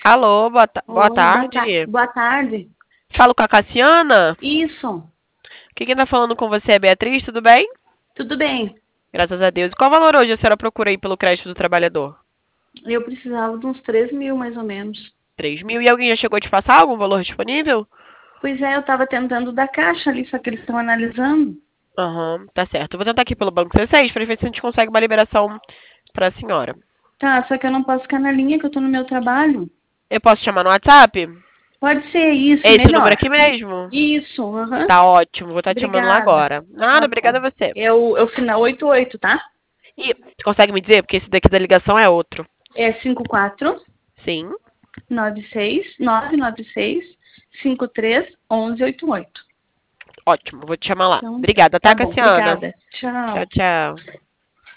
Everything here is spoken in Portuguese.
Alô, boa Oi, tarde. boa tarde. Falo com a Cassiana. Isso, Quem tá falando com você é Beatriz, tudo bem? tudo bem. Graças a Deus. E qual valor hoje a senhora procura aí pelo crédito do trabalhador? Eu precisava de uns 3.000, mais ou menos. 3.000. E alguém já chegou a te passar algum valor disponível? Pois é, eu estava tentando da Caixa ali, só que eles estão analisando. Aham, tá certo. Eu vou tentar aqui pelo Banco C6 para ver se a gente consegue uma liberação pra senhora. Tá, só que eu não posso ficar na linha, que eu tô no meu trabalho. Eu posso te chamar no WhatsApp? Pode ser isso, É esse o número melhor. aqui mesmo? Isso, aham. Tá ótimo, vou estar te chamando lá Obrigada. agora. Tá Nada, obrigada bom. a você. É o final 88, tá? E você consegue me dizer? Porque esse daqui da ligação é outro. É 54 Sim. 96 996 53 11 88. Ótimo, vou te chamar lá. Então, Obrigada, tá tá, bom. Cassiana? Obrigada. Tchau, Tchau. tchau.